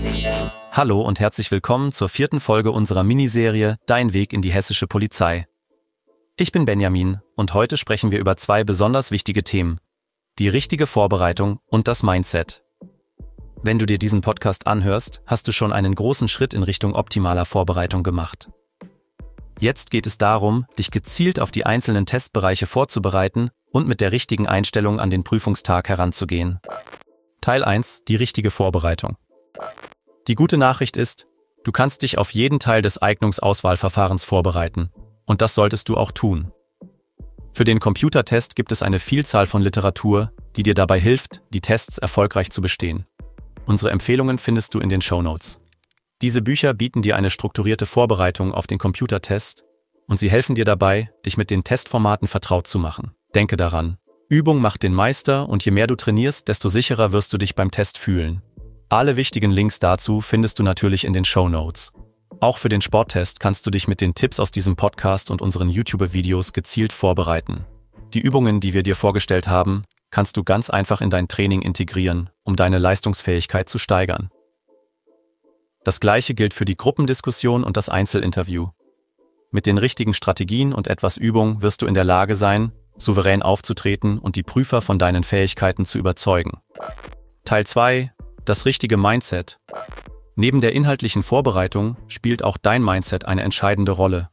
Kugelsicher. Hallo und herzlich willkommen zur 4. Folge unserer Miniserie Dein Weg in die hessische Polizei. Ich bin Benjamin und heute sprechen wir über 2 besonders wichtige Themen: die richtige Vorbereitung und das Mindset. Wenn du dir diesen Podcast anhörst, hast du schon einen großen Schritt in Richtung optimaler Vorbereitung gemacht. Jetzt geht es darum, dich gezielt auf die einzelnen Testbereiche vorzubereiten und mit der richtigen Einstellung an den Prüfungstag heranzugehen. Teil 1: Die richtige Vorbereitung. Die gute Nachricht ist, du kannst dich auf jeden Teil des Eignungsauswahlverfahrens vorbereiten. Und das solltest du auch tun. Für den Computertest gibt es eine Vielzahl von Literatur, die dir dabei hilft, die Tests erfolgreich zu bestehen. Unsere Empfehlungen findest du in den Shownotes. Diese Bücher bieten dir eine strukturierte Vorbereitung auf den Computertest und sie helfen dir dabei, dich mit den Testformaten vertraut zu machen. Denke daran: Übung macht den Meister und je mehr du trainierst, desto sicherer wirst du dich beim Test fühlen. Alle wichtigen Links dazu findest du natürlich in den Shownotes. Auch für den Sporttest kannst du dich mit den Tipps aus diesem Podcast und unseren YouTube-Videos gezielt vorbereiten. Die Übungen, die wir dir vorgestellt haben, kannst du ganz einfach in dein Training integrieren, um deine Leistungsfähigkeit zu steigern. Das Gleiche gilt für die Gruppendiskussion und das Einzelinterview. Mit den richtigen Strategien und etwas Übung wirst du in der Lage sein, souverän aufzutreten und die Prüfer von deinen Fähigkeiten zu überzeugen. Teil 2: Das richtige Mindset. Neben der inhaltlichen Vorbereitung spielt auch dein Mindset eine entscheidende Rolle.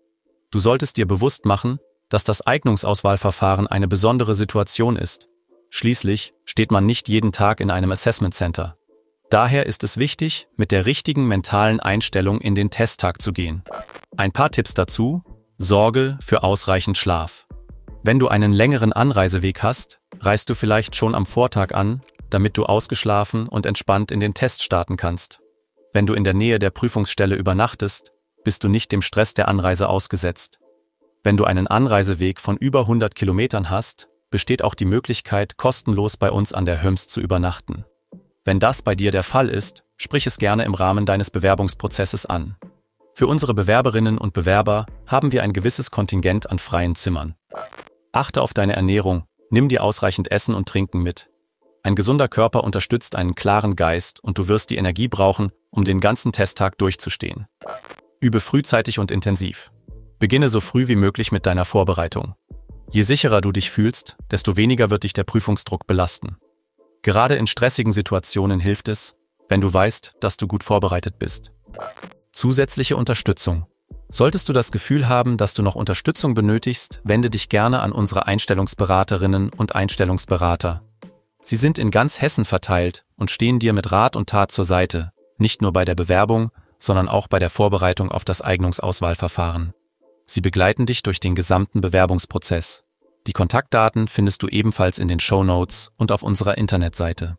Du solltest dir bewusst machen, dass das Eignungsauswahlverfahren eine besondere Situation ist. Schließlich steht man nicht jeden Tag in einem Assessment Center. Daher ist es wichtig, mit der richtigen mentalen Einstellung in den Testtag zu gehen. Ein paar Tipps dazu: Sorge für ausreichend Schlaf. Wenn du einen längeren Anreiseweg hast, reist du vielleicht schon am Vortag an, damit du ausgeschlafen und entspannt in den Test starten kannst. Wenn du in der Nähe der Prüfungsstelle übernachtest, bist du nicht dem Stress der Anreise ausgesetzt. Wenn du einen Anreiseweg von über 100 Kilometern hast, besteht auch die Möglichkeit, kostenlos bei uns an der Höms zu übernachten. Wenn das bei dir der Fall ist, sprich es gerne im Rahmen deines Bewerbungsprozesses an. Für unsere Bewerberinnen und Bewerber haben wir ein gewisses Kontingent an freien Zimmern. Achte auf deine Ernährung, nimm dir ausreichend Essen und Trinken mit. Ein gesunder Körper unterstützt einen klaren Geist und du wirst die Energie brauchen, um den ganzen Testtag durchzustehen. Übe frühzeitig und intensiv. Beginne so früh wie möglich mit deiner Vorbereitung. Je sicherer du dich fühlst, desto weniger wird dich der Prüfungsdruck belasten. Gerade in stressigen Situationen hilft es, wenn du weißt, dass du gut vorbereitet bist. Zusätzliche Unterstützung. Solltest du das Gefühl haben, dass du noch Unterstützung benötigst, wende dich gerne an unsere Einstellungsberaterinnen und Einstellungsberater. Sie sind in ganz Hessen verteilt und stehen dir mit Rat und Tat zur Seite, nicht nur bei der Bewerbung, sondern auch bei der Vorbereitung auf das Eignungsauswahlverfahren. Sie begleiten dich durch den gesamten Bewerbungsprozess. Die Kontaktdaten findest du ebenfalls in den Shownotes und auf unserer Internetseite.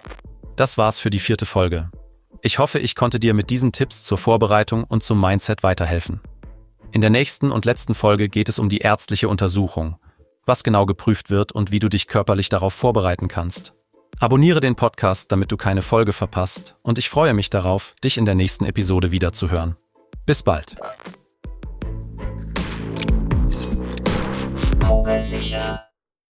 Das war's für die 4. Folge. Ich hoffe, ich konnte dir mit diesen Tipps zur Vorbereitung und zum Mindset weiterhelfen. In der nächsten und letzten Folge geht es um die ärztliche Untersuchung, was genau geprüft wird und wie du dich körperlich darauf vorbereiten kannst. Abonniere den Podcast, damit du keine Folge verpasst, und ich freue mich darauf, dich in der nächsten Episode wiederzuhören. Bis bald. Kugelsicher.